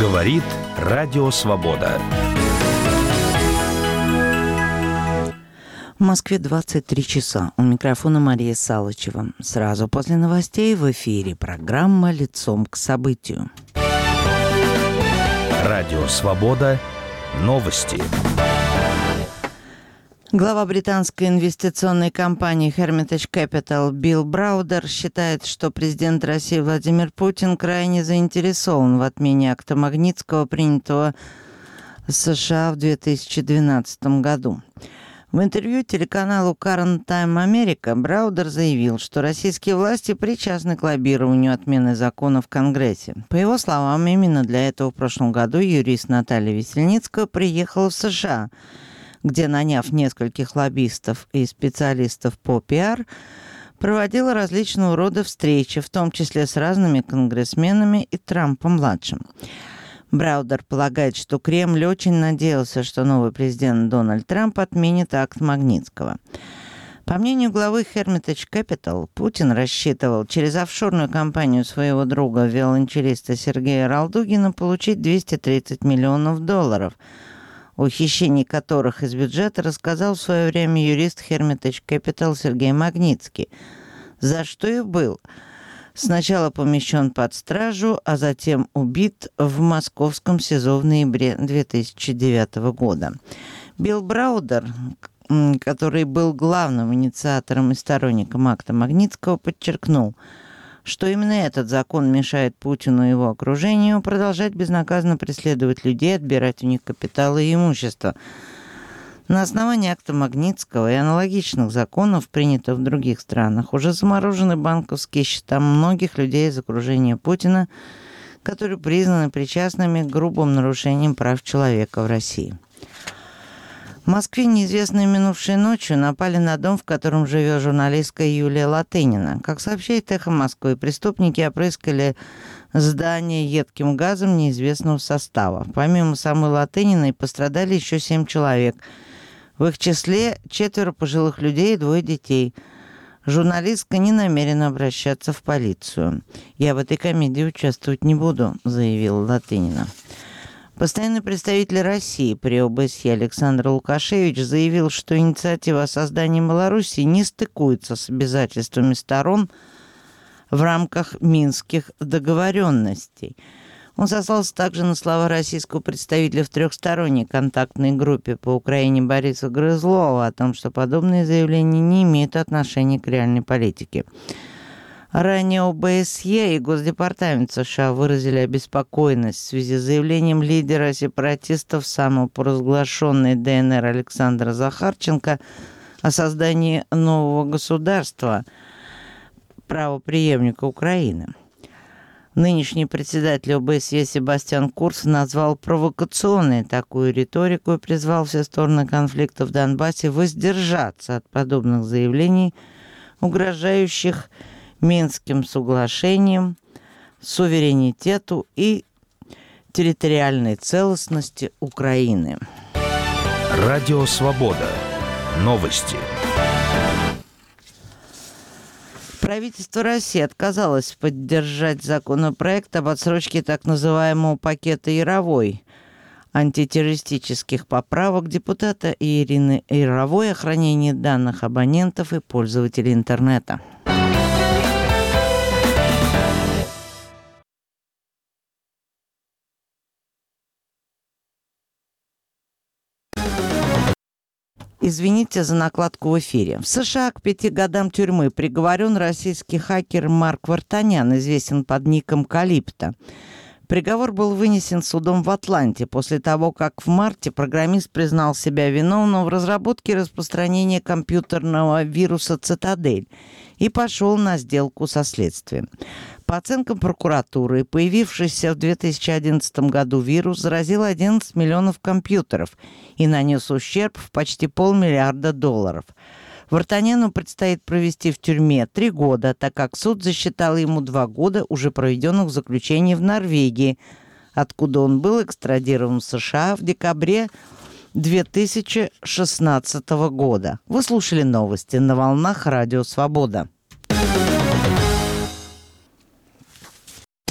Говорит Радио Свобода. В Москве 23 часа. У микрофона Мария Салычева. Сразу после новостей в эфире программа «Лицом к событию». Радио Свобода. Новости. Глава британской инвестиционной компании Hermitage Capital Билл Браудер считает, что президент России Владимир Путин крайне заинтересован в отмене акта Магнитского, принятого США в 2012 году. В интервью телеканалу Current Time America Браудер заявил, что российские власти причастны к лоббированию отмены закона в Конгрессе. По его словам, именно для этого в прошлом году юрист Наталья Весельницкая приехала в США, где, наняв нескольких лоббистов и специалистов по пиар, проводила различного рода встречи, в том числе с разными конгрессменами и Трампом-младшим. Браудер полагает, что Кремль очень надеялся, что новый президент Дональд Трамп отменит акт Магнитского. По мнению главы Hermitage Capital, Путин рассчитывал через офшорную компанию своего друга, виолончелиста Сергея Ралдугина, получить $230 миллионов, о хищении которых из бюджета рассказал в свое время юрист Hermitage Capital Сергей Магнитский, за что и был сначала помещен под стражу, а затем убит в московском СИЗО в ноябре 2009 года. Билл Браудер, который был главным инициатором и сторонником акта Магнитского, подчеркнул, что именно этот закон мешает Путину и его окружению продолжать безнаказанно преследовать людей, отбирать у них капитал и имущество. На основании акта Магнитского и аналогичных законов, принятых в других странах, уже заморожены банковские счета многих людей из окружения Путина, которые признаны причастными к грубым нарушениям прав человека в России. В Москве неизвестные минувшей ночью напали на дом, в котором живет журналистка Юлия Латынина. Как сообщает «Эхо Москвы», преступники опрыскали здание едким газом неизвестного состава. Помимо самой Латыниной пострадали еще 7 человек. В их числе 4 пожилых людей и 2 детей. Журналистка не намерена обращаться в полицию. «Я в этой комедии участвовать не буду», — заявила Латынина. Постоянный представитель России при ОБСЕ Александр Лукашевич заявил, что инициатива о создании Беларуси не стыкуется с обязательствами сторон в рамках минских договоренностей. Он сослался также на слова российского представителя в трехсторонней контактной группе по Украине Бориса Грызлова о том, что подобные заявления не имеют отношения к реальной политике. Ранее ОБСЕ и Госдепартамент США выразили обеспокоенность в связи с заявлением лидера сепаратистов самопровозглашенной ДНР Александра Захарченко о создании нового государства, правопреемника Украины. Нынешний председатель ОБСЕ Себастьян Курц назвал провокационной такую риторику и призвал все стороны конфликта в Донбассе воздержаться от подобных заявлений, угрожающих Минским соглашением, суверенитету и территориальной целостности Украины. Радио Свобода. Новости. Правительство России отказалось поддержать законопроект об отсрочке так называемого пакета Яровой антитеррористических поправок депутата Ирины Яровой о хранении данных абонентов и пользователей интернета. Извините за накладку в эфире. В США к 5 годам тюрьмы приговорен российский хакер Марк Вартанян, известен под ником Калипто. Приговор был вынесен судом в Атланте после того, как в марте программист признал себя виновным в разработке и распространении компьютерного вируса «Цитадель» и пошел на сделку со следствием. По оценкам прокуратуры, появившийся в 2011 году вирус заразил 11 миллионов компьютеров и нанес ущерб в почти $500 миллиарда. Вартаняну предстоит провести в тюрьме 3 года, так как суд засчитал ему 2 года, уже проведенных в заключении в Норвегии, откуда он был экстрадирован в США в декабре 2016 года. Вы слушали новости на волнах Радио Свобода.